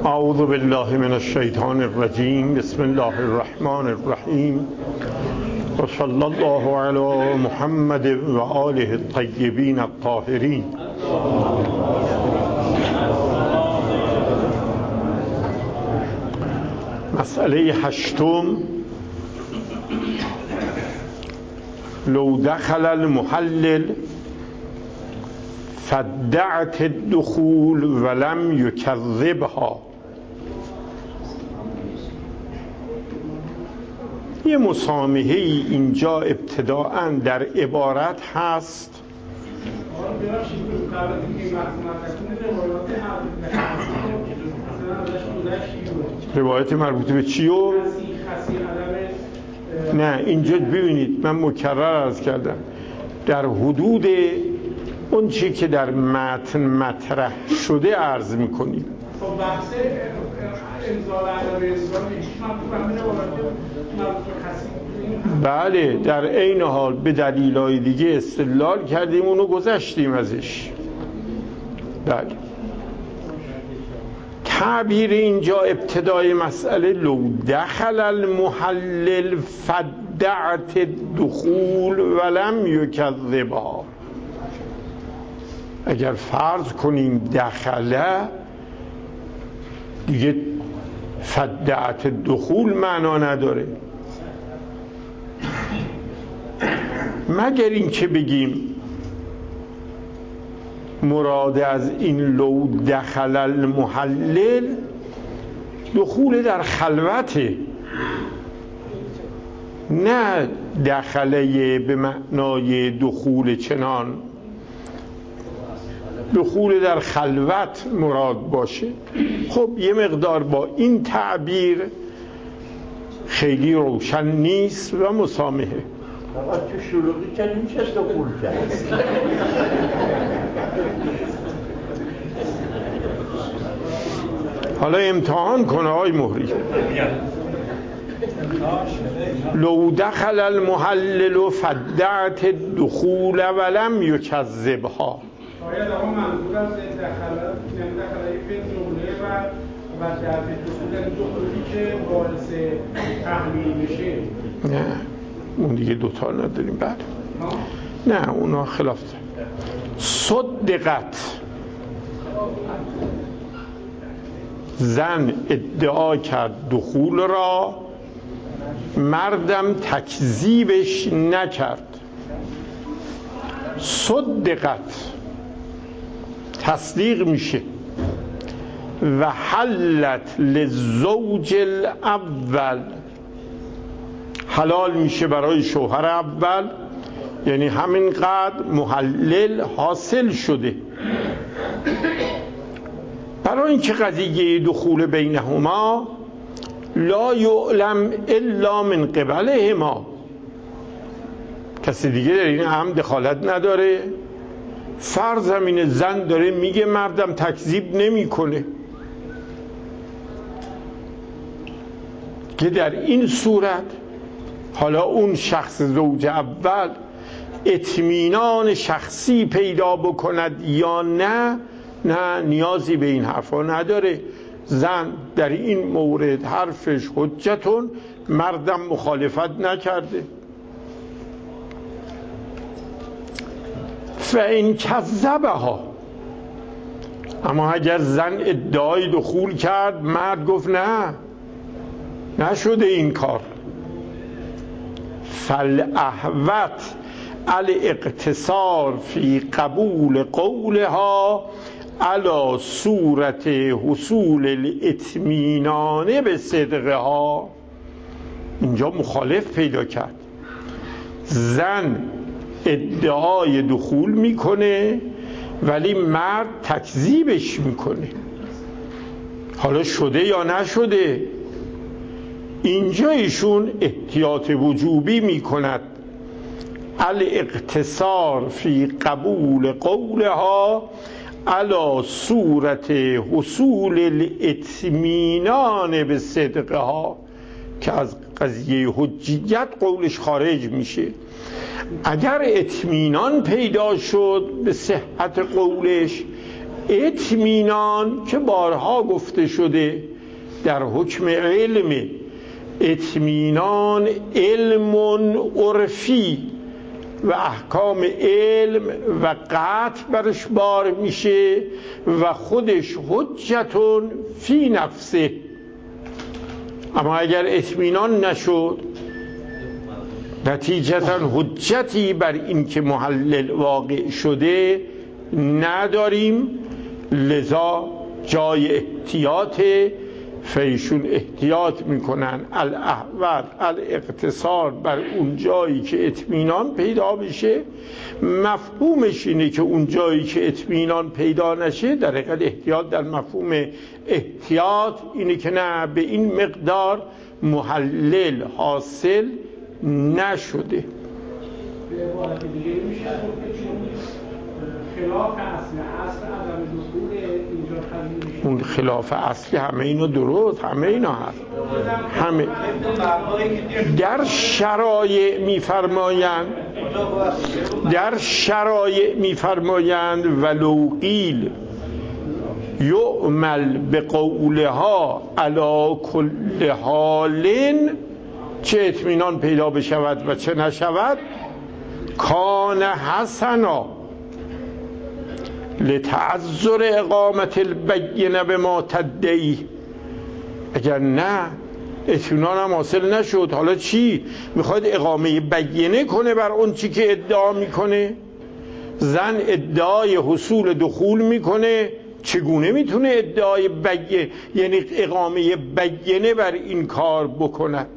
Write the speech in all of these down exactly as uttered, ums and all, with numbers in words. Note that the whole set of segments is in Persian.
اعوذ بالله من الشیطان الرجیم. بسم الله الرحمن الرحیم و صلی الله علی محمد و آله الطیبین الطاهرین. مسئله هشتم: لو دخل المحلل فادعت الدخول ولم یکذبها. یه مسامحه ای اینجا ابتداءً در عبارت هست. روایت مربوطه به چیو؟ نه، اینجا ببینید من مکرر عرض کردم در حدود اون چی که در متن مطرح شده عرض میکنیم. خب بحث انزال عدم بله، در این حال به دلیلای دیگه استدلال کردیم، اونو گذشتیم ازش. بله، تعبیر اینجا ابتدای مسئله لو دخل المحلل فادعت الدخول ولم یکذبها. اگر فرض کنیم دخله دیگه فادعت الدخول معنا نداره، مگر این که بگیم مراد از این لو دخل المحلل دخول در خلوته، نه دخله به معنای دخول چنان، دخول در خلوت مراد باشه. خب یه مقدار با این تعبیر خیلی روشن نیست و مسامحه. آقا تو شلوغی کردیم چه دخول کرد؟ حالا امتحان کنه آقای مهری. لو دخل المحلل فادعت الدخول ولم یکذبها. شاید آقا منظور از دخل یعنی دخل فعل جمله و و در دخول دخولی که باعث تحلیل بشه. نه اون دیگه دوتا نداریم. بعد نه اونا خلاف صدقت. زن ادعا کرد دخول را، مردم تکذیبش نکرد. صدقت تصدیق میشه. و حلت للزوج الاول، حلال میشه برای شوهر اول، یعنی همینقدر محلل حاصل شده. برای اینکه قضیه دخول بینهما لا یعلم الا من قبلهما، کسی دیگه در این هم دخالت نداره. فرض همین زن داره میگه مردم تکذیب نمیکنه، که در این صورت حالا اون شخص زوج اول اطمینان شخصی پیدا بکند یا نه، نه نیازی به این حرفا نداره. زن در این مورد حرفش حجتون، مردم مخالفت نکرده. فإن کذبها، اما اگر زن ادعای دخول کرد، مرد گفت نه نشده این کار، فالاحوط الاقتصار فی قبول قولها علی صورت حصول الاطمینان به صدقها. اینجا مخالف پیدا کرد. زن ادعای دخول میکنه ولی مرد تکذیبش میکنه. حالا شده یا نشده؟ اینجا ایشون احتیاط وجوبی میکند. الاقتصار فی قبول قولها علی صورت حصول الاطمینان به صدقها، که از قضیه حجیت قولش خارج میشه. اگر اطمینان پیدا شد به صحت قولش، اطمینان که بارها گفته شده در حکم علم، اطمینان علم عرفی و احکام علم و قطع برش بار میشه و خودش حجتون فی نفسه. اما اگر اطمینان نشد، نتیجتا حجتی بر این که محلل واقع شده نداریم. لذا جای احتیاط، فیشون احتیاط میکنن الاحوط الاقتصار بر اون جایی که اطمینان پیدا بشه. مفهومش اینه که اون جایی که اطمینان پیدا نشه، در حقیقت احتیاط در مفهوم احتیاط اینه که نه، به این مقدار محلل حاصل نشده. به عبارت دیگه میشه خلاف اصل اصل عدم دخول اینجا تضمین میشه. اون خلاف اصلی همه اینو درست، همه اینا هست. همه در شرایع میفرمایند در شرایع میفرمایند ولو قیل یعمل به قولها علی کل حال، چه اطمینان پیدا بشود و چه نشود، کان حسنا لتعذر اقامت البینه به ما تدعی. اگر نه اطمینان هم حاصل نشد، حالا چی؟ میخواد اقامه بینه کنه بر اون چی که ادعا میکنه. زن ادعای حصول دخول میکنه، چگونه میتونه ادعای بینه یعنی اقامه بینه بر این کار بکند؟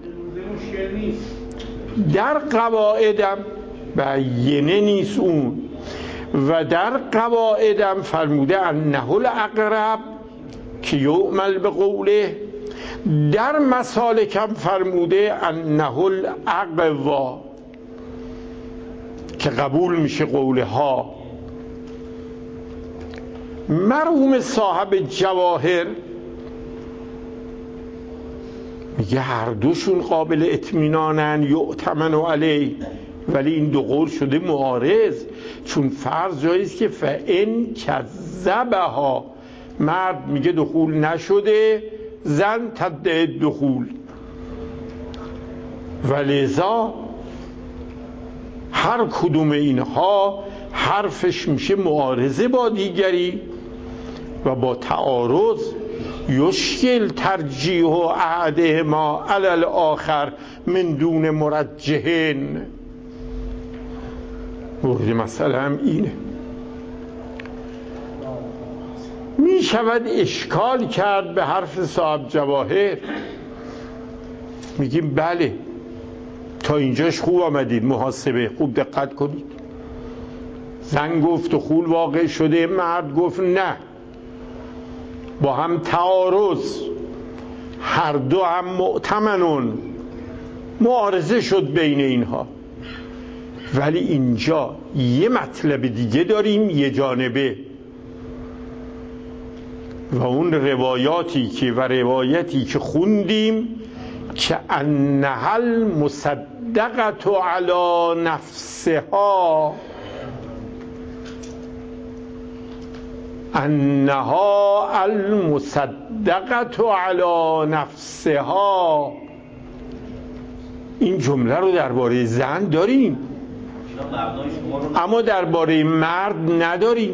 در قواعدم بینه نیست اون، و در قواعدم فرموده انه الاقرب که یعمل به قوله، در مسالکم فرموده انه الاقوا که قبول میشه قوله ها. مرحوم صاحب جواهر میگه هر دوشون قابل اطمینانن، یؤتمن علیه، ولی این دو قول شده معارض، چون فرض جاییست که فان کذبها، مرد میگه دخول نشده، زن تدعی دخول، ولذا هر کدوم اینها حرفش میشه معارضه با دیگری و با تعارض یشکل ترجیح و احدهما علی الاخر من دون مرجحین. مورد مسئله هم اینه. می شود اشکال کرد به حرف صاحب جواهر. میگیم بله تا اینجاش خوب آمدید، محاسبه خوب دقت کنید. زن گفت دخول واقع شده، مرد گفت نه، با هم تعارض، هر دو هم مؤتمنون، معارضه شد بین اینها. ولی اینجا یه مطلب دیگه داریم، یه جانبه، و اون روایاتی که و روایتی که خوندیم که انها المصدقه علی نفسها، انها المصدقه علی نفسها، این جمله رو درباره زن داریم اما درباره مرد نداریم.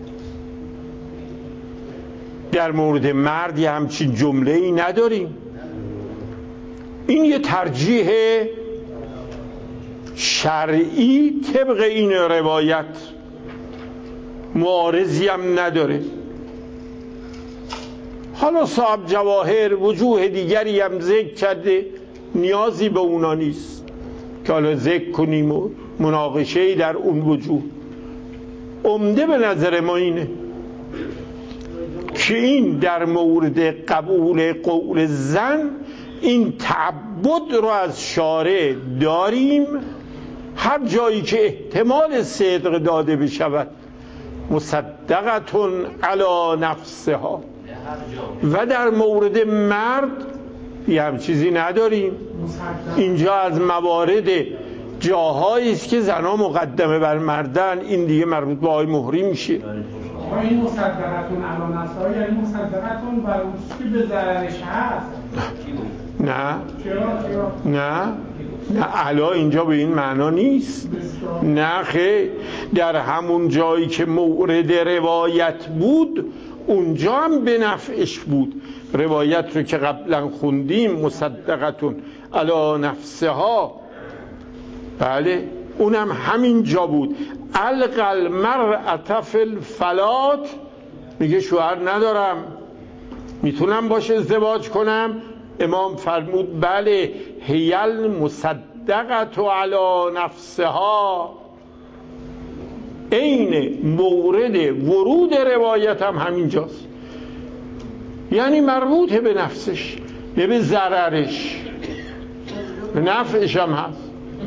در مورد مرد یه همچین جمله ای نداریم. این یه ترجیح شرعی طبق این روایت، معارضی هم نداره. حالا صاحب جواهر وجوه دیگری هم ذکر کرده، نیازی به اونا نیست که حالا ذکر کنیم و مناقشه‌ای در اون وجوه. عمده به نظر ما اینه که این در مورد قبول قول زن این تعبد رو از شارع داریم، هر جایی که احتمال صدق داده بشود مصدقتون علی نفسها، و در مورد مرد یه هم چیزی نداریم. اینجا از موارد جاهایی است که زنها مقدمه بر مردن، این دیگه مربوط به آقای مهری میشه. آقا این مصدقتون الان هست یعنی مصدقتون بر اون که به ضررش هست. نه چرا چرا نه نه علا اینجا به این معنا نیست. نه خیر، در همون جایی که مورد روایت بود اونجا هم به نفعش بود. روایت رو که قبلا خوندیم مصدقتون علی نفسها، بله اونم همین جا بود. القل مرأة فی الفلات، میگه شوهر ندارم میتونم باش ازدواج کنم. امام فرمود بله هیل مصدقة علی نفسها، عین مورد ورود روایت هم همین جاست، یعنی مربوطه به نفسش، نه به ضررش، به نفعش هم هست.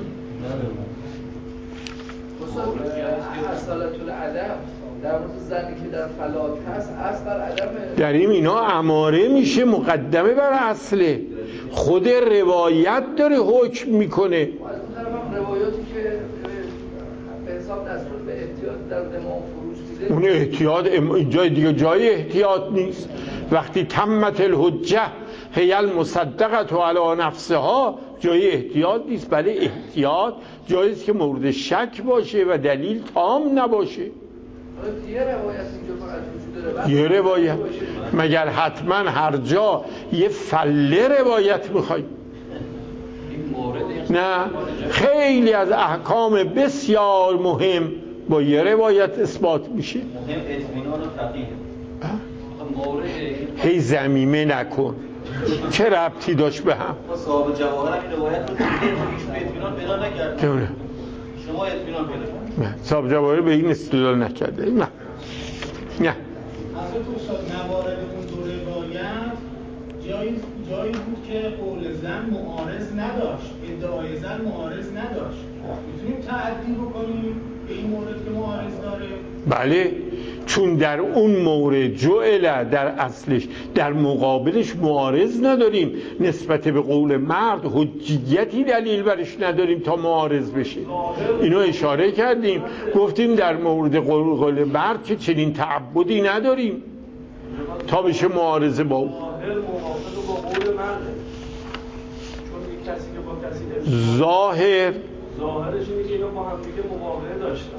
اصالت العدم در مورد زنی که در فلات هست اصل بر عدمه. در این اینا اماره میشه مقدمه بر اصله، خود روایت داره حکم میکنه. از اون روایاتی که به حساب دستور به احتیاط در دماغ فروش میده، اون احتیاط جای دیگه جای احتیاط نیست. وقتی تمت الحجه هی المصدقة علی نفسها جای احتیاط نیست. بله احتیاط جاییست که مورد شک باشه و دلیل تام نباشه. یه روایت اینجا فقط وجود داره، یه روایت مگر حتما هر جا یه فله روایت میخوای؟ نه، خیلی از احکام بسیار مهم با یه روایت اثبات میشه. مهم اطمینان و فقیه. هی زمیمه نکن، چه ربطی داشت به هم؟ صاحب جواهر این روایت رو دیگه هیچ به اطمینان پیدا نکرده. نه شما اطمینان پیدا کردید. نه، صاحب جواهر به این استدلال نکرده. نه نه حضرت استاد موارد اون دو روایت جایی جایی بود که قول زن معارض نداشت، ادعای زن معارض نداشت. میتونیم تعدی بکنیم به این مورد که معارض داره؟ بله، چون در اون مورد جعل در اصلش در مقابلش معارض نداریم، نسبت به قول مرد حجیتی دلیل برش نداریم تا معارض بشه. اینو اشاره کردیم، گفتیم در مورد قول مرد که چنین تعبدی نداریم تا بشه معارضه با اون. ظاهر ظاهرش اینه که اینا با هم دیگه مواقعه داشتن.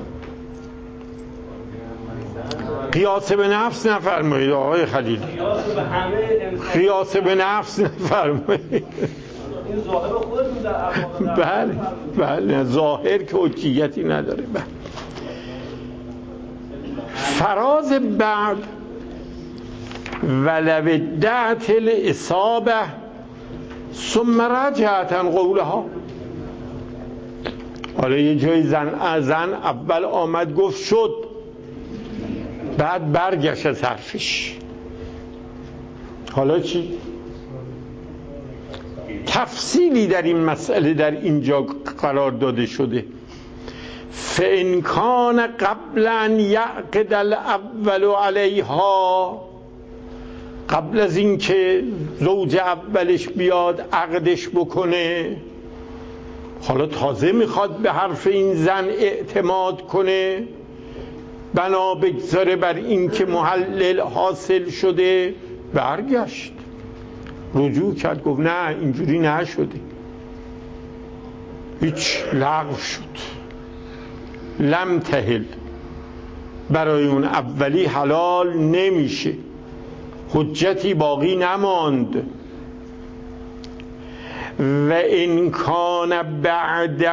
قیاس به نفس نفرمایید آقای خلیل، قیاس به همه انسان، قیاس به نفس نفرمایید. این ظاهر خودتون در اعمال بله بله، ظاهر که حجیتی نداره. بله. فراز بعد ولو ادعت الاصابه ثم رجعت عن قولها. حالا یه جای زن زن اول آمد گفت شد، بعد برگشت از حرفش. حالا چی؟ تفصیلی در این مسئله در اینجا قرار داده شده. فإن کان قبل ان یعقد الاول علیها، قبل از اینکه زوج اولش بیاد عقدش بکنه، حالا تازه میخواد به حرف این زن اعتماد کنه، بنا بگذاره بر این که محلل حاصل شده، برگشت رجوع کرد، گفت نه اینجوری نشده، هیچ، لغو شد. لم تهل، برای اون اولی حلال نمیشه، حجتی باقی نماند. و ان کان بعده،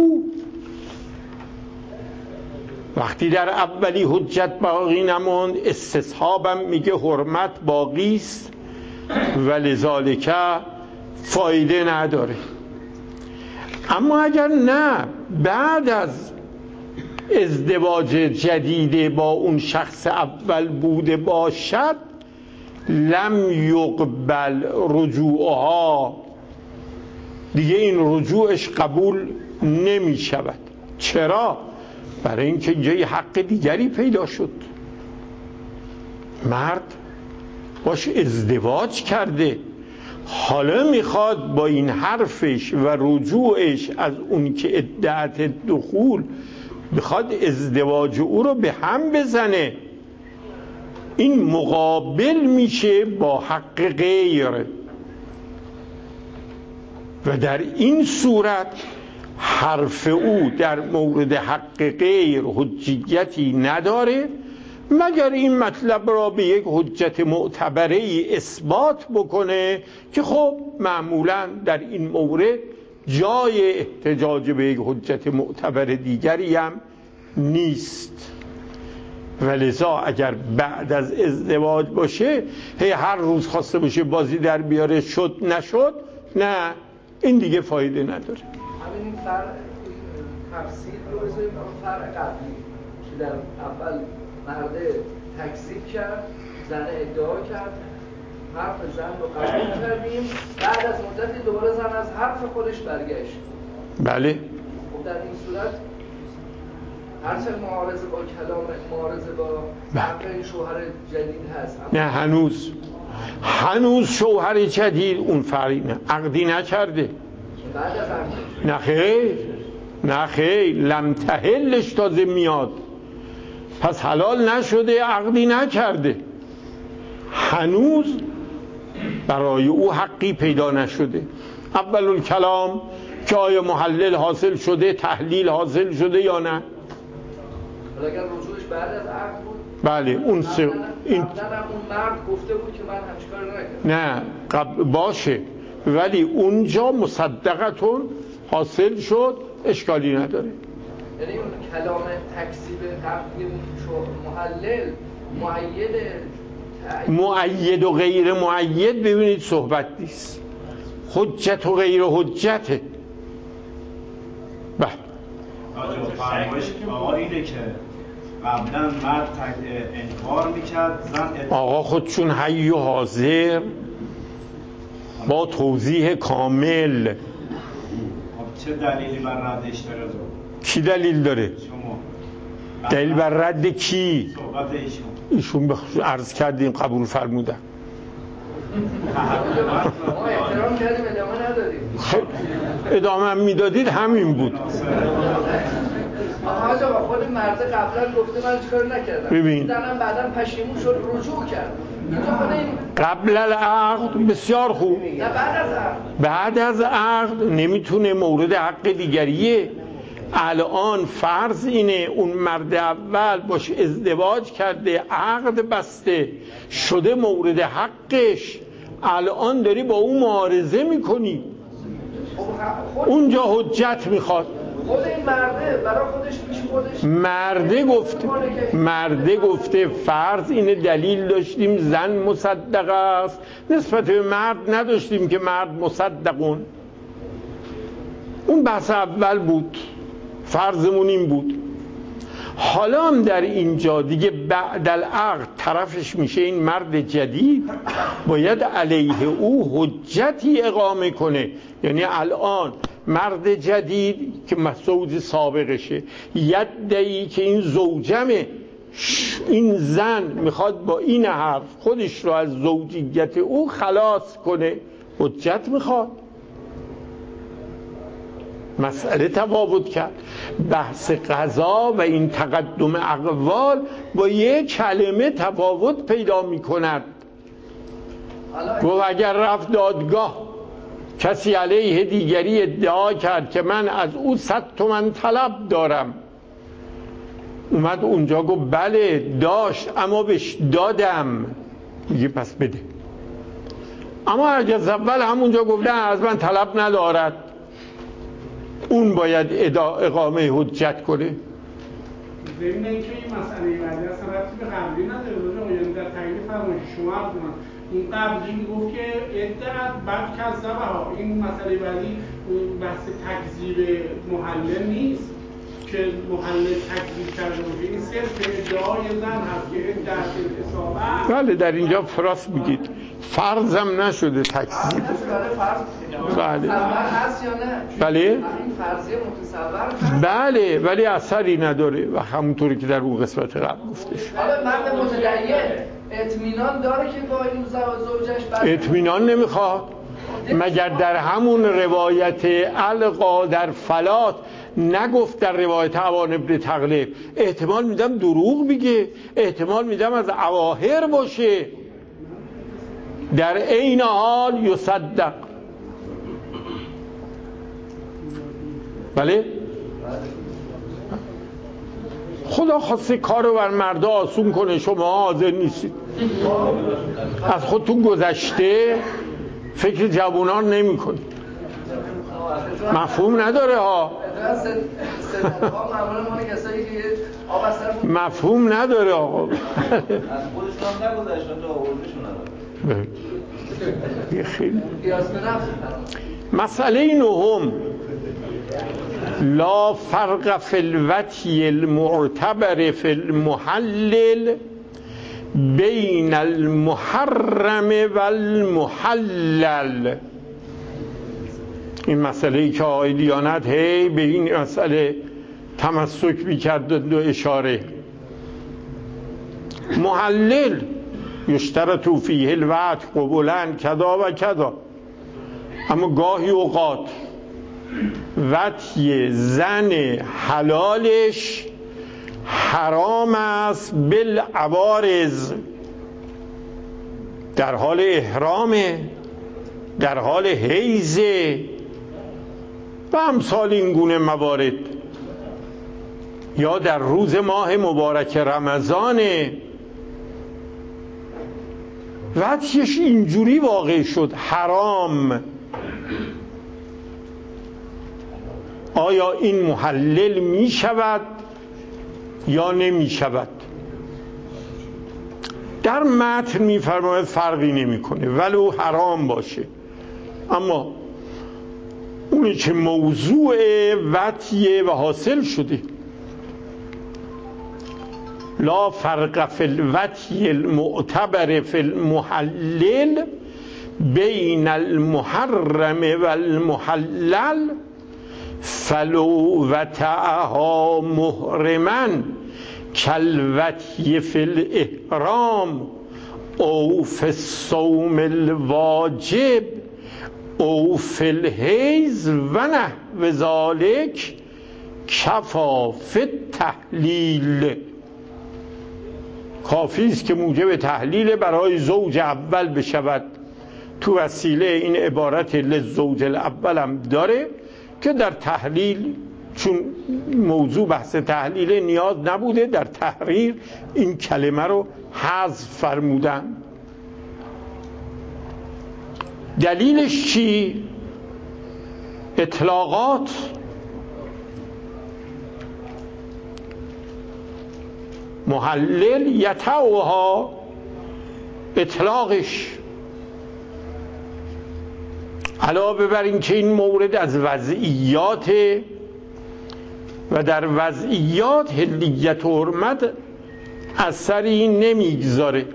وقتی در اولی حجت باقی نماند، استصحابم میگه حرمت باقی است و لذالک فایده نداره. اما اگر نه بعد از ازدواج جدید با اون شخص اول بوده باشد، لم یقبل رجوعها، دیگه این رجوعش قبول نمی شود. چرا؟ برای اینکه اینجا یه حق دیگری پیدا شد، مرد باش ازدواج کرده، حالا میخواد با این حرفش و رجوعش از اون که ادعت دخول بخواد ازدواج او رو به هم بزنه. این مقابل میشه با حق غیر و در این صورت حرف او در مورد حق غیر حجیتی نداره مگر این مطلب را به یک حجت معتبره ای اثبات بکنه که خب معمولا در این مورد جای احتجاج به یک حجت معتبر دیگری هم نیست. ولذا اگر بعد از ازدواج باشه هی هر روز خواسته باشه بازی در بیاره شد نشد، نه این دیگه فایده نداره. همین فرق تفسیر رو بذاریم اون فرق قبلی که در اول مرد تکذیب کرد، زن ادعا کرد، حرف زن رو قبول کردیم، بعد از مدتی دوباره زن از حرف خودش برگشت. بله. خب در این صورت هرچند معارضه با کلام معارضه با حق این شوهر جدید هست، نه هنوز هنوز شوهر جدید اون فرقی نه عقدی نکرده. بعد از عقد نه خیر نه خیر لم تحلش تازه میاد، پس حلال نشده عقدی نکرده، هنوز برای او حقی پیدا نشده. اول الکلام که آیا محلل حاصل شده، تحلیل حاصل شده یا نه. اگر رجوعش بعد از عقد بود بله اون سه این اون مرد گفته بود که من همچین کاری نکردم، نه قبل باشه ولی اونجا مصدقتون حاصل شد اشکالی نداره. یعنی اون کلام تکذیب قبلی محلل مؤید مؤید و غیر مؤید ببینید صحبت نیست، حجت و غیر حجته. بله فرمایش آقا اینه که قبلا مرد انکار میکرد زن آقا خودشون حی و حاضر با توضیح کامل. چه دلیلی بر ردش داره؟ کی دلیل داره؟ شما. دلیل بر رد کی؟ صحبت ایشون ایشون بخ... عرض کردیم قبول فرمودن. ما احترام کردیم ادامه ندادیم. ادامه هم میدادید همین بود. آقا آقا خود مرد قبلا گفته من چیکار نکردم، ببین زنم بعدم پشیمون شد رجوع کرد. اینجا خود این قبل العقد بسیار خوب، نه بعد از عقد بعد از عقد نمیتونه مورد حق دیگریه. الان فرض اینه اون مرد اول باش ازدواج کرده، عقد بسته شده مورد حقش، الان داری با اون معارضه میکنی، اونجا حجت میخواد. خود این مرده برای خودش پیش خودش مرده گفته مرده گفته فرض اینه دلیل داشتیم زن مصدق است، نسبت به مرد نداشتیم که مرد مصدقون. اون بحث اول بود، فرضمون این بود. حالا هم در اینجا دیگه بعد العقد طرفش میشه این مرد جدید، باید علیه او حجتی اقامه کنه. یعنی الان مرد جدید که مسعود سابقشه یدعی که این زوجمه، این زن میخواد با این حرف خودش رو از زوجیت او خلاص کنه، حجت میخواد. مسئله تفاوت کرد. بحث قضا و این تقدم اقوال با یک کلمه تفاوت پیدا میکند. گفت اگر رفت دادگاه کسی علیه دیگری ادعا کرد که من از او صد تومن طلب دارم، اومد اونجا گفت بله داشت اما بهش دادم، میگه پس بده. اما اگر از اول همونجا گفت نه از من طلب ندارد، اون باید اقامه حجت کنه. ببینه که این مسئله بعدی اصلا ربطی به قبلی نداره. یعنی در تایید فرمایش شما عرض کنم این قبلی گفت که ادعا بعد کذبه ها، این مسئله بعدی بحث تکذیب محلل نیست که محلل تکذیب کرده باشه، این صرف ادعای زن هست که ادعا اصابه. بله در اینجا فراس میگید فرضم نشده تکذیب. بله هست یا نه؟ بله این فرضیه متصور بله ولی اثری نداره و همونطوری که در اون قسمت قبل گفته شد. حالا مرد متدین اطمینان داره که با این زوجش بعد اطمینان نمیخواد مگر در همون روایت القا در فلات نگفت در روایت عوان ابن تغلب. احتمال میدم دروغ میگه، احتمال میدم از اواهر باشه. در عین حال یصدق. بله؟ خدا خواسته کار رو بر مردا آسون کنه، شما حاضر نیستید. از خودتون گذشته فکر جوانان نمی کنید. مفهوم نداره ها، مفهوم نداره آقا. از خودشون هم نگذشتن تا آوردشون نداره. مسئله نهم، لا فرق فی الوطی المعتبر فی المحلل بین المحرم و المحلل. این مسئله ای که آقای دیانت هی به این مسئله تمسک میکرد و اشاره. محلل یشترط فیه الوطی قبلا کذا و کذا، اما گاهی اوقات وطی زن حلالش حرام است بالعوارض، در حال احرامه، در حال حیزه و امثال این گونه موارد، یا در روز ماه مبارک رمضانه وطیش اینجوری واقع شد حرام. آیا این محلل می شود یا نمی شود؟ در متن می فرماید فرقی نمی کنه ولو حرام باشه، اما اونی که موضوع وطیه و حاصل شده. لا فرق فی الوطی المعتبر فی المحلل بین المحرم و المحلل فلو وطعها محرما کالوطی فی الاحرام او فی الصوم الواجب او فی الحیض و نحو ذلک کفا فی التحلیل. کافی است که موجب تحلیل برای زوج اول بشود. تو وسیله این عبارت للزوج الاول هم داره که در تحلیل، چون موضوع بحث تحلیل نیاز نبوده، در تحریر این کلمه رو حذف فرمودن. دلیلش چی؟ اطلاقات. محلل یتوها اطلاقش، علاوه بر این که این مورد از وضعیات و در وضعیات حلیت و حرمت اثری نمیگذاره.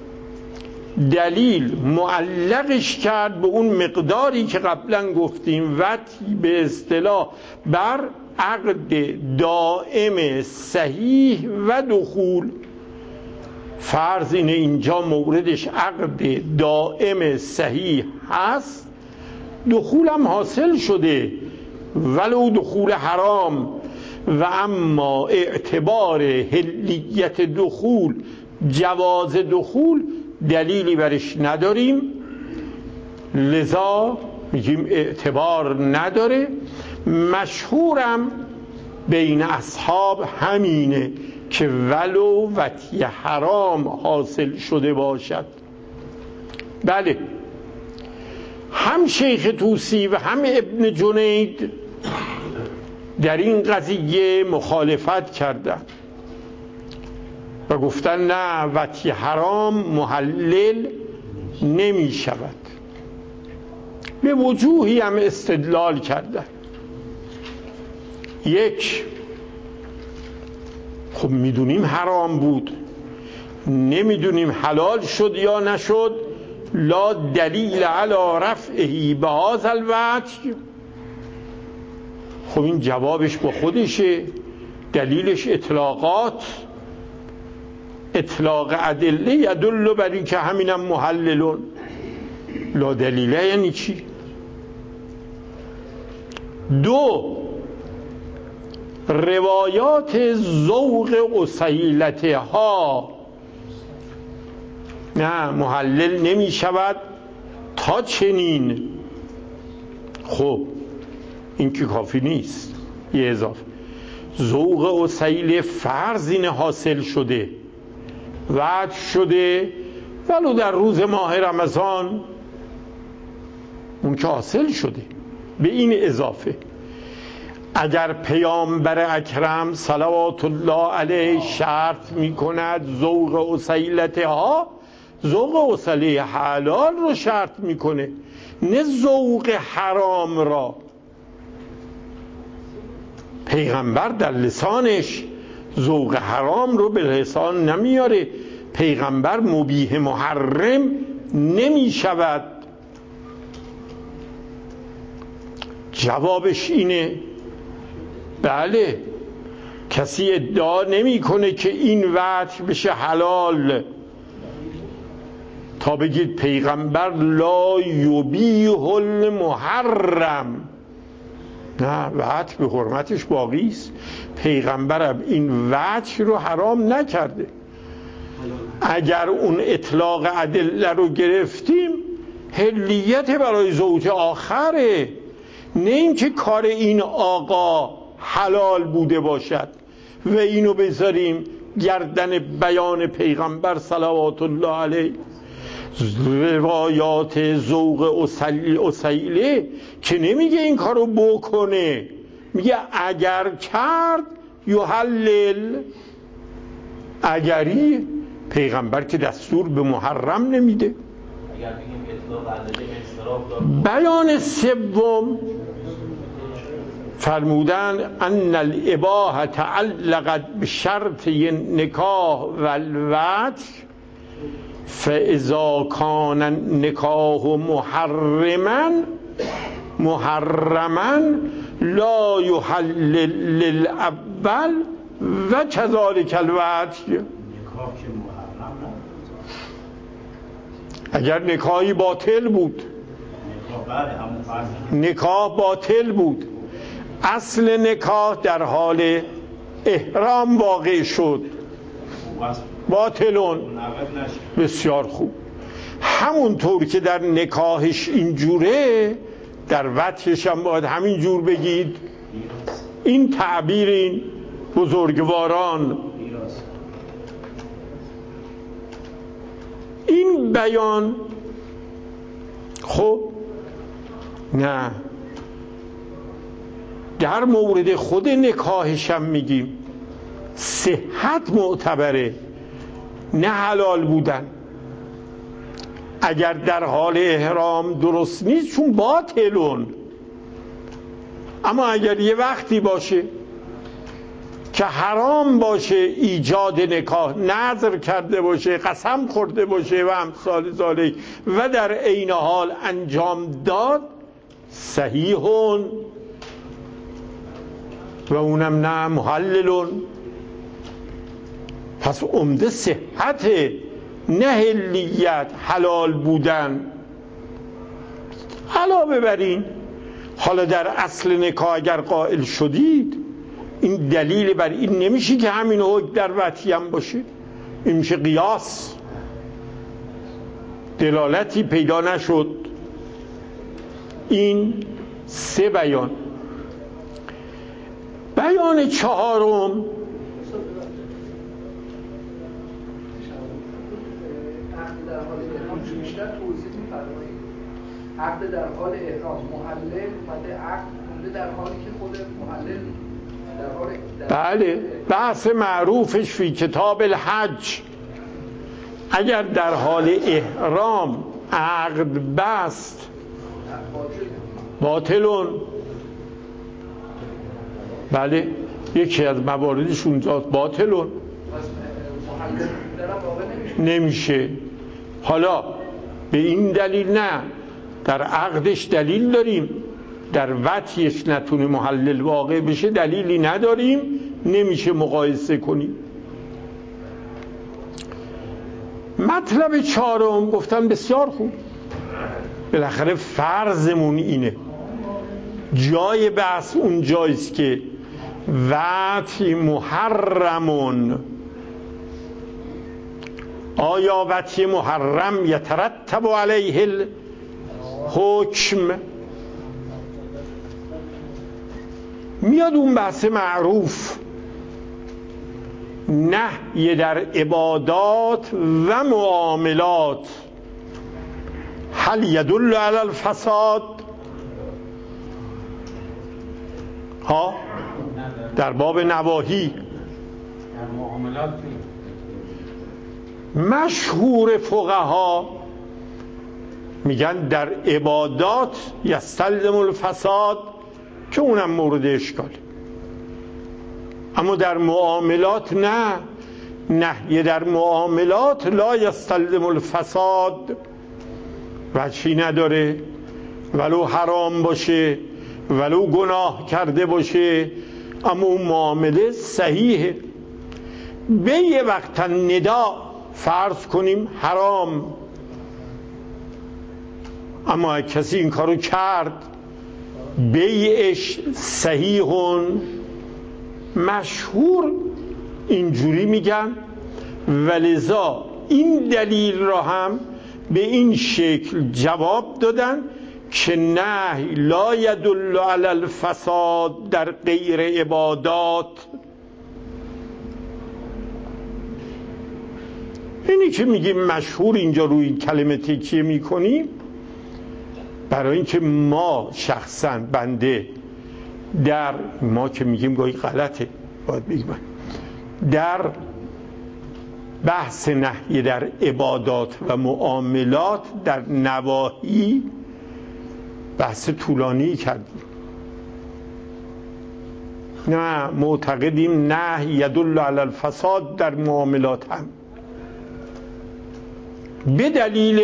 دلیل معلقش کرد به اون مقداری که قبلا گفتیم، وطی به اصطلاح بر عقد دائم صحیح و دخول. فرض اینه اینجا موردش عقد دائم صحیح هست، دخولم حاصل شده ولو دخول حرام، و اما اعتبار حلیت دخول، جواز دخول دلیلی برش نداریم، لذا میگیم اعتبار نداره. مشهورم بین اصحاب همینه که ولو وطی حرام حاصل شده باشد. بله، هم شیخ طوسی و هم ابن جنید در این قضیه مخالفت کردند و گفتن نه، وطی حرام محلل نمی شود. به وجوهی هم استدلال کردند. یک، خب میدونیم حرام بود، نمیدونیم حلال شد یا نشد، لا دلیل علی رفعه بهذا الوجه. خب این جوابش با خودشه، دلیلش اطلاقات، اطلاق ادله یدل بر این که همینم محللون. لا دلیله یعنی چی؟ دو، روایات ذوق اسیلته ها نه محلل نمی شود تا چنین. خب این که کافی نیست، یه اضافه ذوق اسیله فرض اینه حاصل شده وعد شده ولو در روز ماه رمضان، اون که حاصل شده. به این اضافه اگر پیامبر اکرم صلوات الله علیه شرط می کند ذوق اسیلته ها، ذوق اسیله حلال رو شرط میکنه نه ذوق حرام را. پیغمبر در لسانش ذوق حرام رو به لسان نمیاره، پیغمبر مبیح محرم نمی شود. جوابش اینه بله، کسی ادعا نمی کنه که این وجه بشه حلال تا بگید پیغمبر لا یبیح المحرم، نه وجه به حرمتش باقی است. پیغمبرم این وجه رو حرام نکرده. اگر اون اطلاق ادله رو گرفتیم حلیت برای زوج آخره، نه اینکه کار این آقا حلال بوده باشد و اینو بذاریم گردن بیان پیغمبر صلوات الله علیه. روایات ذوق اسیله که نمیگه این کارو بکنه، میگه اگر کرد یحلل. اگری پیغمبر که دستور به محرم نمیده. بیان سوم فرمودن ان الاباحه تعلقت بشرط نکاح و الوجه فاذا کان النکاح محرما محرما لا یحلل للاول و کذالک الوجه. اگر نکاحی باطل بود، نکاح باطل بود، اصل نکاح در حال احرام واقع شد، باطلون، بسیار خوب. همونطور که در نکاحش اینجوره در وجهش هم باید همین جور بگید. این تعبیر این بزرگواران، این بیان، خب نه در مورد خود نکاحش هم میگیم صحت معتبره نه حلال بودن. اگر در حال احرام درست نیست چون باطلون، اما اگر یه وقتی باشه که حرام باشه ایجاد نکاح، نذر کرده باشه، قسم خورده باشه و امثال ذالک و در عین حال انجام داد، صحیحون و اونم نه محللون. پس عمده صحت نه حلیت، حلال بودن. علاوه بر این حالا در اصل نکاح اگر قائل شدید، این دلیل بر این نمیشه که همین حکم در وطی هم باشه، این میشه قیاس، دلالتی پیدا نشد. این سه بیان. بیان چهارم بیشتر توضیح می‌فرمایید. عقد در حال احرام محلل اومده، عقد مونده در حالی که خود محلل در حال در بله، بحث معروفش فی کتاب الحج، اگر در حال احرام عقد بست باطلون. بله، یکی از مواردش اونجاست، باطلون نمیشه. حالا به این دلیل نه، در عقدش دلیل داریم، در وطیش نتونه محلل واقع بشه دلیلی نداریم، نمیشه مقایسه کنیم. مطلب چهارم گفتم بسیار خوب، بالاخره فرضمون اینه، جای بحث اون جاییست که وطی محرمون، آیا وطی محرم یترتب علیه الحکم؟ میاد اون بحث معروف، نهی در عبادات و معاملات، هل یدل علی الفساد؟ ها در باب نواهی در معاملات مشهور فقها میگن در عبادات یستلزم الفساد که اونم مورد اشکال، اما در معاملات نه، نهی در معاملات لا یستلزم الفساد، وجهی نداره، ولو حرام باشه ولو گناه کرده باشه، اما اون معامله صحیحه. به یه وقت ندا فرض کنیم حرام، اما کسی این کارو کرد بیعش صحیحون، مشهور اینجوری میگن، ولذا این دلیل را هم به این شکل جواب دادن که نهی لا یدل علی الفساد در غیر عبادات. اینی که میگیم مشهور اینجا روی این کلمه تکیه میکنیم برای اینکه ما شخصا بنده در ما که میگیم گاهی غلطه باید بگیم در بحث نهی در عبادات و معاملات در نواهی بحث طولانی کردیم، نه معتقدیم نهی یدل علی الفساد در معاملات هم به دلیل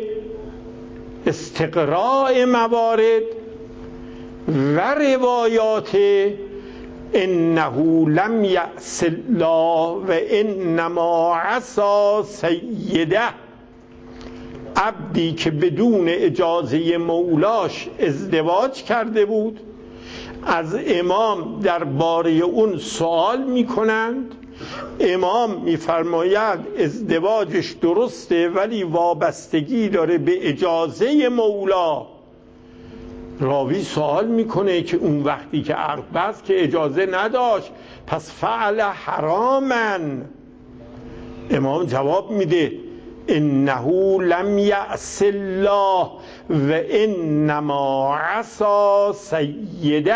استقراء موارد و روایات انه لم یعص الله و انما عصا سیده، عبدی که بدون اجازه مولاش ازدواج کرده بود، از امام درباره اون سوال میکنند، امام میفرماید ازدواجش درسته ولی وابستگی داره به اجازه مولا. راوی سوال میکنه که اون وقتی که عقد بست که اجازه نداشت پس فعل حرامن. امام جواب میده انه لم یعص الله و انما عصا سیده.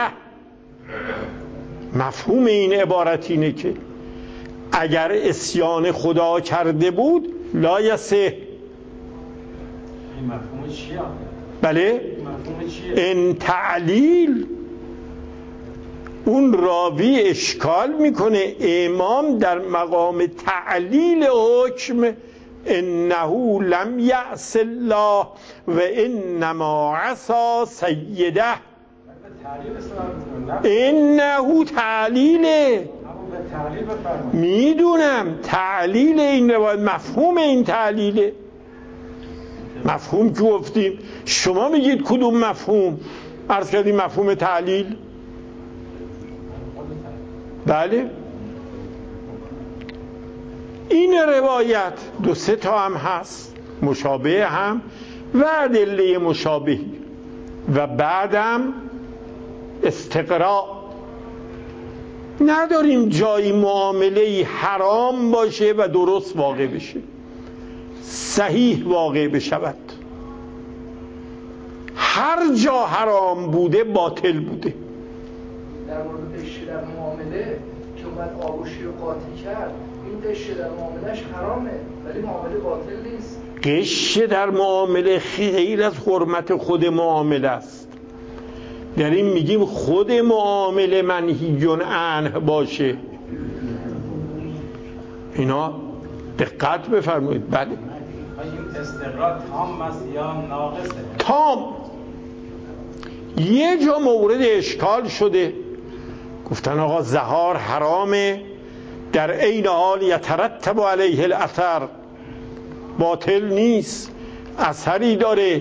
مفهوم این عبارت اینه که اگر عصیان خدا کرده بود لا یصح. این مفهوم چیه؟ بله این تعلیل اون راوی اشکال میکنه، امام در مقام تعلیل حکم انه لم یعص الله و انما عصا سیده، انه تعلیله. میدونم تعلیل این روایت، مفهوم این تعلیله، مفهوم که گفتیم. شما میگید کدوم مفهوم؟ عرض کردیم مفهوم تعلیل. بله این روایت دو سه تا هم هست، مشابه هم و ادله مشابهی و بعدم استقراء. نداریم جایی معامله حرام باشه و درست واقع بشه، صحیح واقع بشود. هر جا حرام بوده باطل بوده. در مورد قشه در معامله که اومد آغوشی رو قاطی کرد، این قشه در معاملهش حرامه ولی معامله باطل نیست. قشه در معامله خیلی از حرمت خود معامله است. در این میگیم خود معامله منهی عنه باشه. اینا دقت بفرمایید. بله این استقرار تام است یا ناقصه؟ تام. یه جا مورد اشکال شده، گفتن آقا زهار حرامه، در عین حال یترتب علیه الاثر، باطل نیست، اثری داره.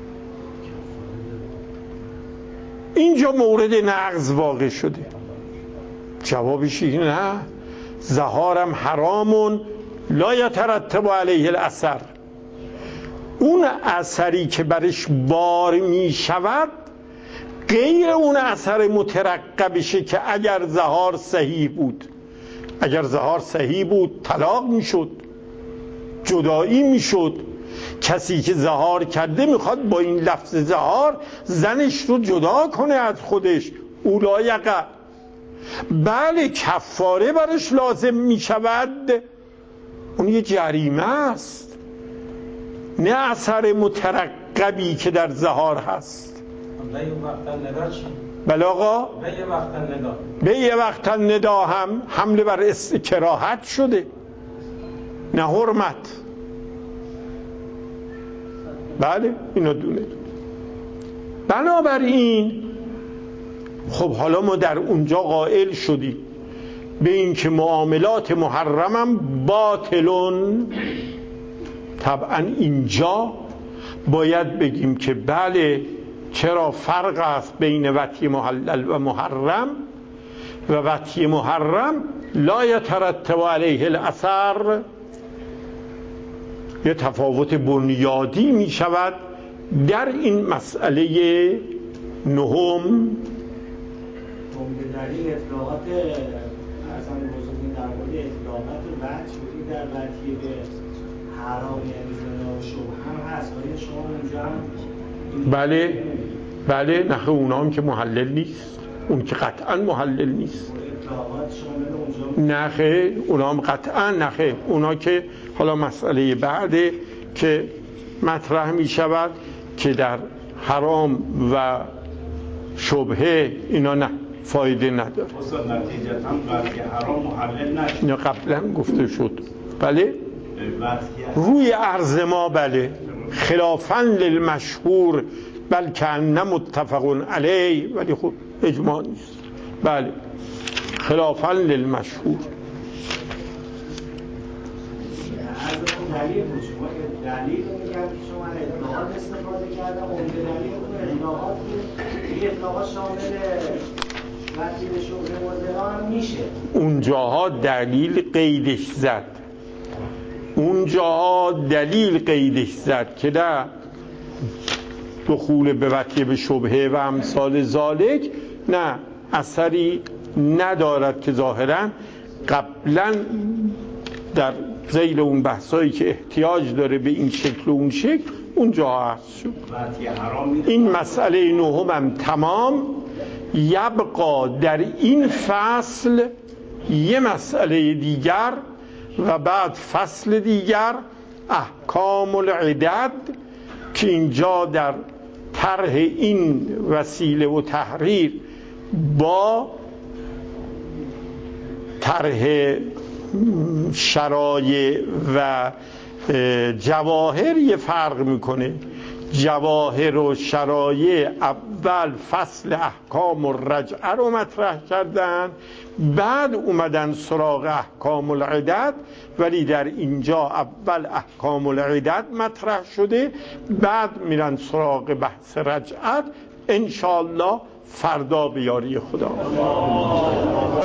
اینجا مورد نقض واقع شده. جوابش اینه نه، زهارم حرامون لا یترتب علیه الاثر. اون اثری که برش بار می شود غیر اون اثر مترقبشه که اگر زهار صحیح بود، اگر زهار صحیح بود طلاق می شد، جدایی می شد. کسی که زهار کرده میخواد با این لفظ زهار زنش رو جدا کنه از خودش، اولا یقع. بله کفاره برش لازم می شود، اون یه جریمه است، نه اثر مترقبی که در زهار هست. بله آقا، به یه وقت ندا هم حمله بر کراهت شده، نه حرمت. بله اینا دونه. بنابراین خب حالا ما در اونجا قائل شدیم به این که معاملات محرمم باطلون. طبعا اینجا باید بگیم که بله، چرا فرق است بین وطی محلل و محرم؟ و وطی محرم لا یترتب علیه الاثر، یه تفاوت بنیادی می شود در این مسئله نهم. به دلیل اطلاقات ارزم بزرگی در مورد اطلاقات وجه بودی در وجهی به حرام یعنی زنا و شبه هم هست، ولی شما اونجا هم بله بله نخه اونا هم که محلل نیست، اون که قطعا محلل نیست. اطلاقات شامل اونجا نخه اونا هم قطعا نخه، اونا که حالا مسئله بعده که مطرح می شود که در حرام و شبهه اینا نه فایده نداره. استاد نتیجه هم وقتی حرام محلل نشد، اینا قبلا گفته شد. بله روی عرض ما بله خلافاً للمشهور بل کأن متفق علیه، ولی خب اجماع نیست. بله خلافاً للمشهور. دلیل بود، شما دلیل رو میگم که شما اطلاقات استفاده کرده، اون دلیل اون اطلاقات بود، این اطلاقات شامل وطی شبه و زنا هم میشه. اونجاها دلیل قیدش زد، اونجاها دلیل قیدش زد که نه دخول به وطی به شبهه و امثال ذالک نه اثری ندارد، که ظاهرا قبلا در ذیل اون بحثایی که احتیاج داره به این شکل و اون شکل اونجا هست شد. این مسئله نهم هم تمام. یبقا در این فصل یه مسئله دیگر و بعد فصل دیگر احکام العدد، که اینجا در طرح این وسیله و تحریر با طرح شرایع و جواهر یه فرق میکنه. جواهر و شرایع اول فصل احکام الرجعه رو مطرح کردن، بعد اومدن سراغ احکام العدد، ولی در اینجا اول احکام العدد مطرح شده، بعد میرن سراغ بحث رجعت. انشاءالله فردا به یاری خدا.